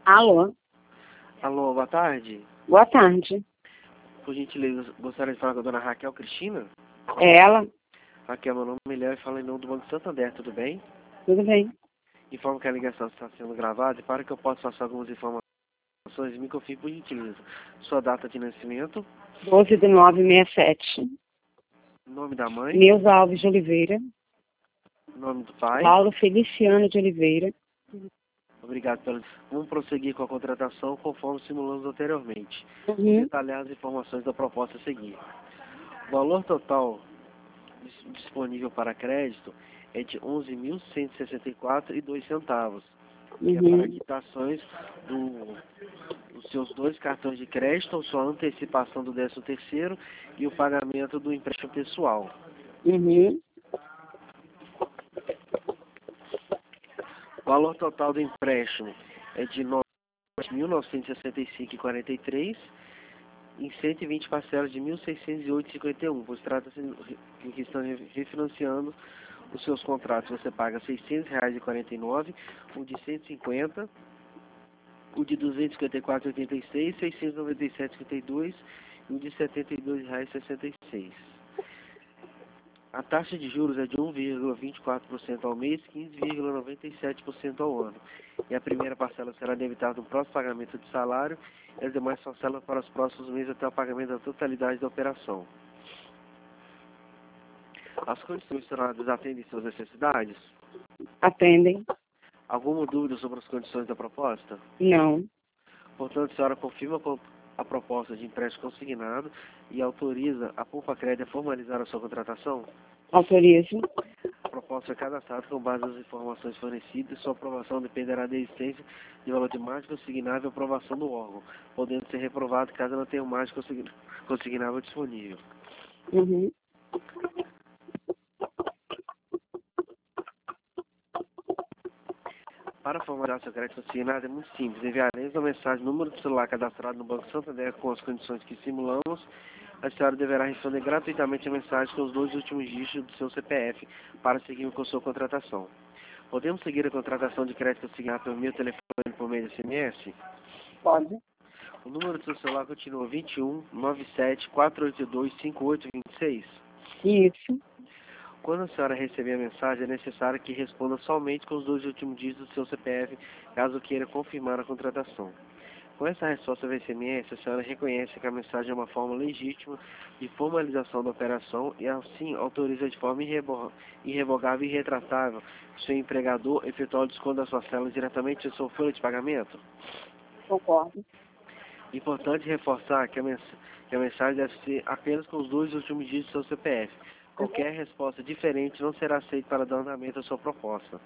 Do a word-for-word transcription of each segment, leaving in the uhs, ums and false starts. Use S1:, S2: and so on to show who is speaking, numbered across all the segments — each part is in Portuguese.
S1: Alô?
S2: Alô, boa tarde.
S1: Boa tarde.
S2: Por gentileza, gostaria de falar com a dona Raquel Cristina?
S1: É ela?
S2: Raquel, meu nome é Léo e falo em nome do Banco Santander, tudo bem?
S1: Tudo bem.
S2: Informo que a ligação está sendo gravada e para que eu possa passar algumas informações, me confirme por gentileza. Sua data de nascimento,
S1: doze de nove de sessenta e sete.
S2: nome da mãe,
S1: Neuza Alves de Oliveira.
S2: nome do pai.
S1: Paulo Feliciano de Oliveira.
S2: Obrigado pelo... Vamos prosseguir com a contratação conforme simulamos anteriormente. Vou
S1: Uhum.
S2: detalhar as informações da proposta a seguir. O valor total dis- disponível para crédito é de onze mil cento e sessenta e quatro reais e dois centavos, que é para
S1: Uhum.
S2: quitações do, dos seus dois cartões de crédito, ou sua antecipação do décimo terceiro e o pagamento do empréstimo pessoal.
S1: Uhum.
S2: O valor total do empréstimo é de nove mil novecentos e sessenta e cinco reais e quarenta e três centavos em cento e vinte parcelas de mil seiscentos e oito reais e cinquenta e um centavos, pois trata-se de que estão refinanciando os seus contratos. Você paga seiscentos reais e quarenta e nove centavos, o de cento e cinquenta, o de duzentos e cinquenta e quatro reais e oitenta e seis centavos, seiscentos e noventa e sete reais e cinquenta e dois centavos e o de setenta e dois reais e sessenta e seis centavos. A taxa de juros é de um vírgula vinte e quatro por cento ao mês, quinze vírgula noventa e sete por cento ao ano. E a primeira parcela será debitada no próximo pagamento de salário e as demais parcelas para os próximos meses até o pagamento da totalidade da operação. As condições mencionadas atendem suas necessidades?
S1: Atendem?
S2: Alguma dúvida sobre as condições da proposta?
S1: Não.
S2: Portanto, a senhora confirma a proposta de empréstimo consignado e autoriza a Poupa Crédito a formalizar a sua contratação?
S1: Autorizo?
S2: A proposta é cadastrada com base nas informações fornecidas e sua aprovação dependerá da existência de valor de margem consignável e aprovação do órgão, podendo ser reprovado caso não tenha margem consign- consignável disponível.
S1: Uhum.
S2: Para formalizar seu crédito consignado é muito simples. Enviaremos uma mensagem no número de celular cadastrado no Banco Santander com as condições que simulamos. A senhora deverá responder gratuitamente a mensagem com os dois últimos dígitos do seu C P F para seguir com sua contratação. Podemos seguir a contratação de crédito consignado pelo meu telefone por meio de S M S?
S1: Pode.
S2: O número do seu celular continua vinte e um, noventa e sete, quatrocentos e oitenta e dois, cinquenta e oito vinte e seis?
S1: Isso.
S2: Quando a senhora receber a mensagem, é necessário que responda somente com os dois últimos dígitos do seu C P F, caso queira confirmar a contratação. Com essa resposta do S M S, a senhora reconhece que a mensagem é uma forma legítima de formalização da operação e, assim, autoriza de forma irrebo- irrevogável e irretratável o seu empregador efetuar o desconto da sua célula diretamente em sua folha de pagamento?
S1: Concordo.
S2: Importante reforçar que a, mens que a mensagem deve ser apenas com os dois últimos dígitos do seu C P F. Qualquer resposta diferente não será aceita para dar andamento à sua proposta.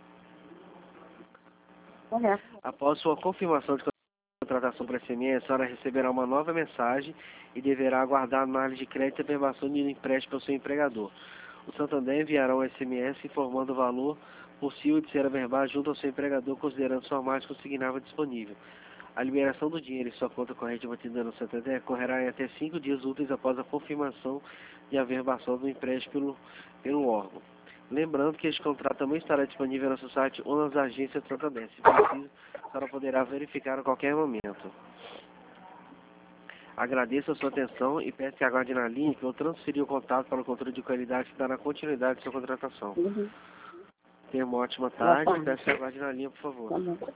S1: Correto.
S2: Após sua confirmação de contratação por S M S, a senhora receberá uma nova mensagem e deverá aguardar a análise de crédito e averbação de empréstimo pelo seu empregador. O Santander enviará um S M S informando o valor possível de ser averbado junto ao seu empregador, considerando sua margem consignável disponível. A liberação do dinheiro em sua conta corrente mantida no Santander ocorrerá em até cinco dias úteis após a confirmação de averbação do empréstimo pelo, pelo órgão. Lembrando que este contrato também estará disponível no seu site ou nas agências do Santander. Se preciso, a senhora poderá verificar a qualquer momento. Agradeço a sua atenção e peço que aguarde na linha que eu transferi o contato para o controle de qualidade que dará continuidade à sua contratação.
S1: Uhum.
S2: Tenha uma ótima
S1: Boa
S2: tarde e
S1: tarde.
S2: peço que aguarde na linha, por favor.
S1: Tá bom.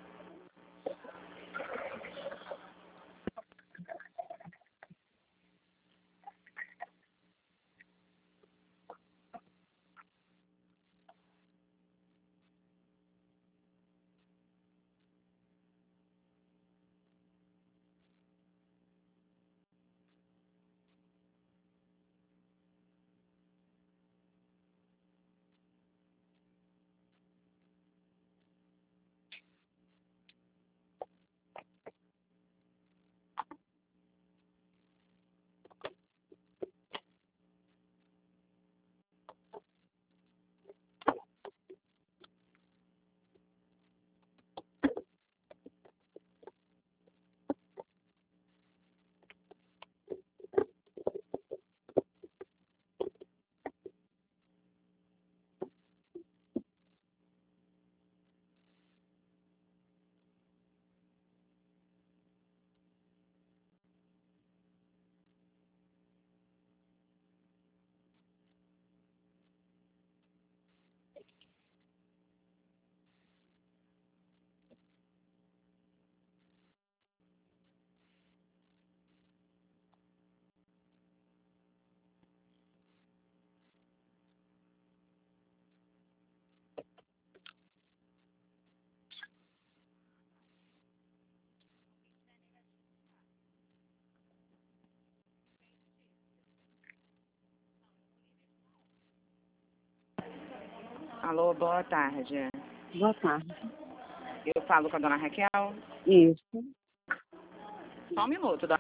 S3: Alô, boa tarde.
S1: Boa tarde.
S3: Eu falo com a dona Raquel.
S1: Isso.
S3: Só um minuto, dona.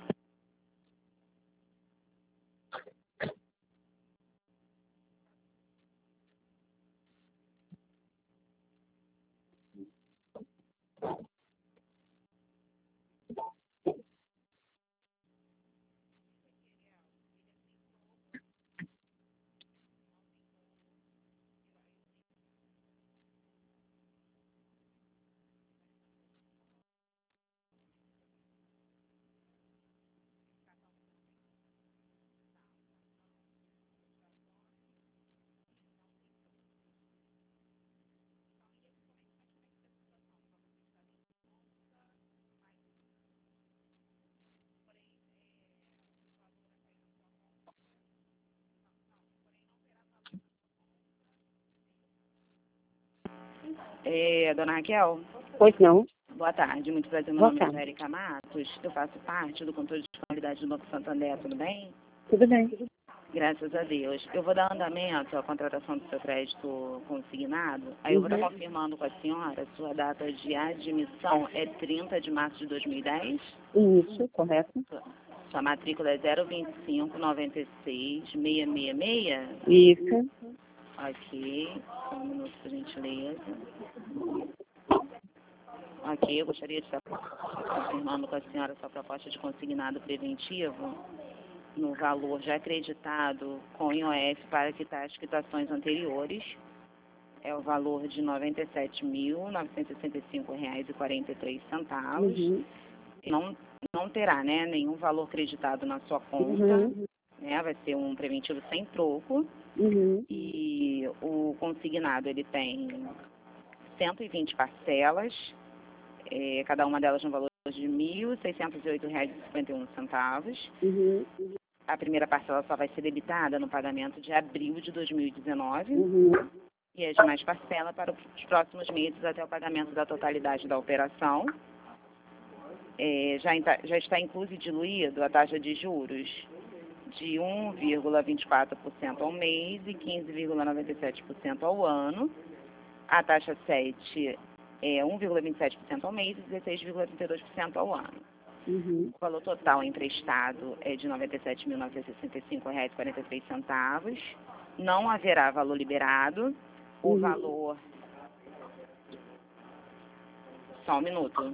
S3: É, dona Raquel,
S1: Pois não.
S3: boa tarde. Muito prazer, meu
S1: Boa
S3: nome
S1: tarde.
S3: é Érica Matos. Eu faço parte do controle de qualidade do Banco Santander, tudo bem?
S1: Tudo bem.
S3: Graças a Deus. Eu vou dar andamento à contratação do seu crédito consignado. Aí eu vou estar
S1: Uhum.
S3: confirmando com a senhora, sua data de admissão é trinta de março de dois mil e dez?
S1: Isso, correto.
S3: Sua matrícula é zero vinte e cinco, noventa e seis, seiscentos e sessenta e seis?
S1: Isso.
S3: Ok. Só um minuto, por gentileza. Ok, eu gostaria de estar confirmando com a senhora sua proposta de consignado preventivo no valor já acreditado com I O F para quitar as quitações anteriores. É o valor de noventa e sete mil, novecentos e sessenta e cinco reais e quarenta e três centavos.
S1: Uhum.
S3: Não, não terá, né, nenhum valor creditado na sua conta,
S1: Uhum.
S3: né? Vai ser um preventivo sem troco.
S1: Uhum.
S3: E o consignado, ele tem cento e vinte parcelas, é, cada uma delas no valor de mil seiscentos e oito reais e cinquenta e um centavos.
S1: Uhum.
S3: A primeira parcela só vai ser debitada no pagamento de abril de dois mil e dezenove
S1: Uhum.
S3: e as demais parcelas para os próximos meses até o pagamento da totalidade da operação. É, já, já está incluso e diluído a taxa de juros de um vírgula vinte e quatro por cento ao mês e quinze vírgula noventa e sete por cento ao ano. A taxa sete é um vírgula vinte e sete por cento ao mês e dezesseis vírgula trinta e dois por cento ao ano.
S1: Uhum.
S3: O valor total emprestado é de noventa e sete mil, novecentos e sessenta e cinco reais e quarenta e três centavos. Não haverá valor liberado. O
S1: Uhum.
S3: valor... Só um minuto.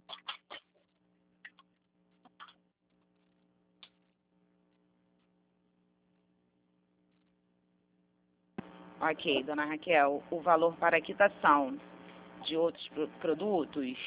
S3: Ok, dona Raquel, o valor para quitação de outros pro- produtos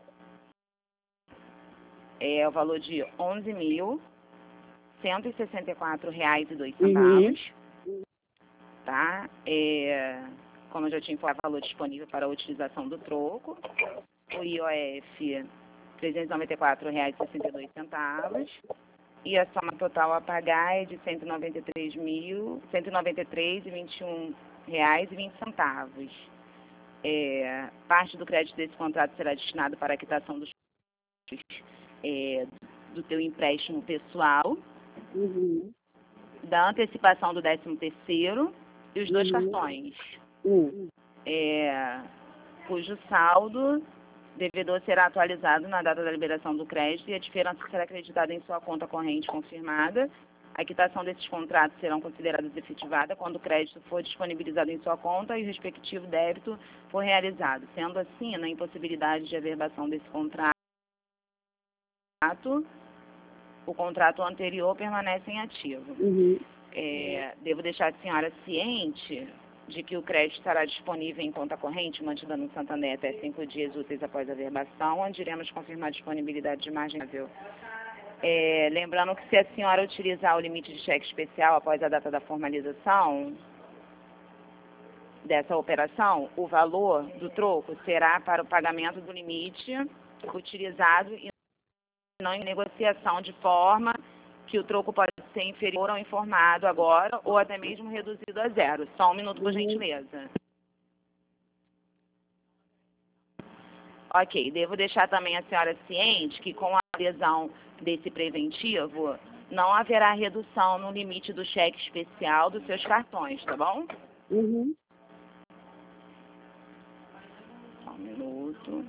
S3: é o valor de onze mil, cento e sessenta e quatro reais e dois centavos. Tá? É, como eu já tinha informado, valor disponível para a utilização do troco. O I O F, trezentos e noventa e quatro reais e sessenta e dois centavos. E a soma total a pagar é de cento e noventa e três mil, cento e noventa e três reais e vinte e um reais e vinte centavos. É, parte do crédito desse contrato será destinado para a quitação dos é, do teu empréstimo pessoal,
S1: Uhum.
S3: da antecipação do décimo terceiro e os dois
S1: Uhum.
S3: cartões,
S1: Uhum.
S3: é, cujo saldo devedor será atualizado na data da liberação do crédito e a diferença será acreditada em sua conta corrente confirmada. A quitação desses contratos serão consideradas efetivada quando o crédito for disponibilizado em sua conta e o respectivo débito for realizado. Sendo assim, na impossibilidade de averbação desse contrato, o contrato anterior permanece em ativo.
S1: Uhum.
S3: É, devo deixar a senhora ciente de que o crédito estará disponível em conta corrente, mantida no Santander até cinco dias úteis após a averbação, onde iremos confirmar a disponibilidade de margem. É, lembrando que se a senhora utilizar o limite de cheque especial após a data da formalização dessa operação, o valor do troco será para o pagamento do limite utilizado e não em negociação, de forma que o troco pode ser inferior ao informado agora ou até mesmo reduzido a zero. Só um minuto, por gentileza. Ok, devo deixar também a senhora ciente que com a adesão desse preventivo, não haverá redução no limite do cheque especial dos seus cartões, tá bom?
S1: Uhum.
S3: crédito.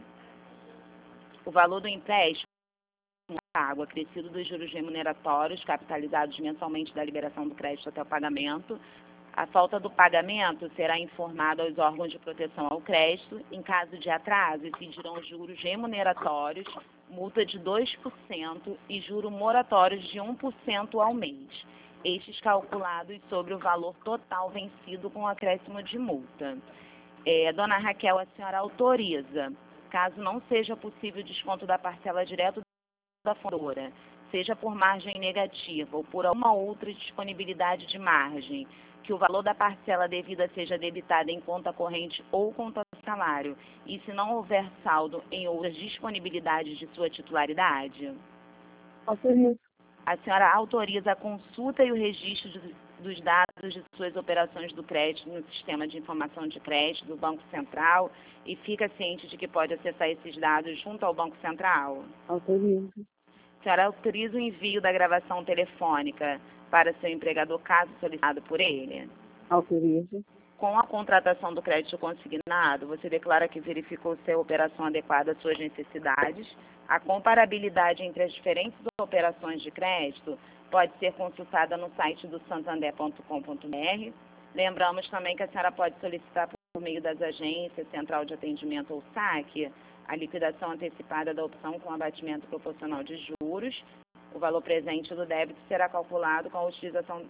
S3: O valor do empréstimo pago acrescido dos juros remuneratórios capitalizados mensalmente da liberação do crédito até o pagamento. A falta do pagamento será informada aos órgãos de proteção ao crédito. Em caso de atraso, incidirão juros remuneratórios, multa de dois por cento e juros moratórios de um por cento ao mês. Estes calculados sobre o valor total vencido com acréscimo de multa. É, Dona Raquel, a senhora autoriza, caso não seja possível o desconto da parcela direto da fundadora, seja por margem negativa ou por alguma outra disponibilidade de margem, que o valor da parcela devida seja debitada em conta corrente ou conta salário, e se não houver saldo em outras disponibilidades de sua titularidade?
S1: Autorizo.
S3: A senhora autoriza a consulta e o registro de, dos dados de suas operações do crédito no Sistema de Informação de Crédito do Banco Central e fica ciente de que pode acessar esses dados junto ao Banco Central?
S1: Autorizo.
S3: A senhora autoriza o envio da gravação telefônica para seu empregador, caso solicitado por ele?
S1: Autorizo.
S3: Com a contratação do crédito consignado, você declara que verificou se a operação adequada às suas necessidades. A comparabilidade entre as diferentes operações de crédito pode ser consultada no site do santander ponto com ponto br. Lembramos também que a senhora pode solicitar por meio das agências, Central de Atendimento ou saque, a liquidação antecipada da opção com abatimento proporcional de juros. O valor presente do débito será calculado com a utilização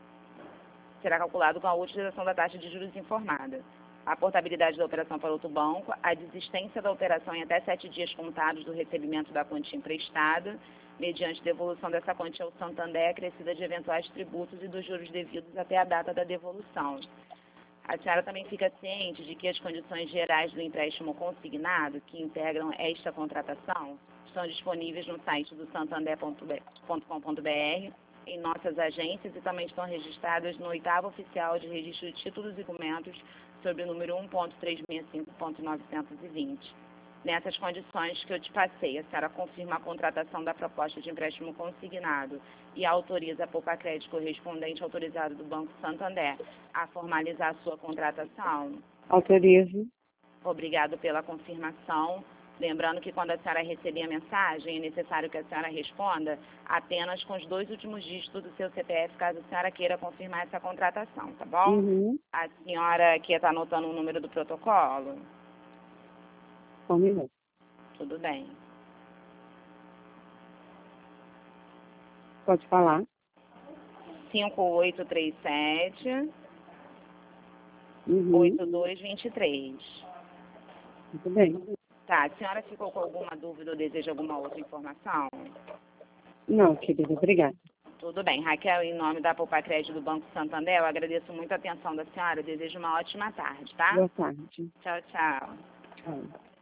S3: será calculado com a utilização da taxa de juros informada. A portabilidade da operação para outro banco, a desistência da operação em até sete dias contados do recebimento da quantia emprestada, mediante devolução dessa quantia ao Santander, acrescida de eventuais tributos e dos juros devidos até a data da devolução. A senhora também fica ciente de que as condições gerais do empréstimo consignado, que integram esta contratação, estão disponíveis no site do santander ponto com ponto br, em nossas agências, e também estão registradas no oitavo oficial de registro de títulos e documentos sobre o número um ponto trezentos e sessenta e cinco ponto novecentos e vinte. Nessas condições que eu te passei, a senhora confirma a contratação da proposta de empréstimo consignado e autoriza a Poupa Crédito correspondente autorizado do Banco Santander a formalizar a sua contratação?
S1: Autorizo.
S3: Obrigado pela confirmação. Lembrando que quando a senhora receber a mensagem, é necessário que a senhora responda apenas com os dois últimos dígitos do seu C P F, caso a senhora queira confirmar essa contratação, tá bom?
S1: Uhum.
S3: A senhora aqui está anotando o número do protocolo?
S1: Um minuto.
S3: Tudo bem.
S1: Pode falar.
S3: cinco oito três sete,
S1: Uhum.
S3: oito dois dois três.
S1: Muito bem.
S3: Tá, a senhora ficou com alguma dúvida ou deseja alguma outra informação?
S1: Não, querida, obrigada.
S3: Tudo bem. Raquel, em nome da Poupa Crédito do Banco Santander, eu agradeço muito a atenção da senhora. Eu desejo uma ótima tarde, tá?
S1: Boa tarde.
S3: Tchau, tchau.
S1: Tchau.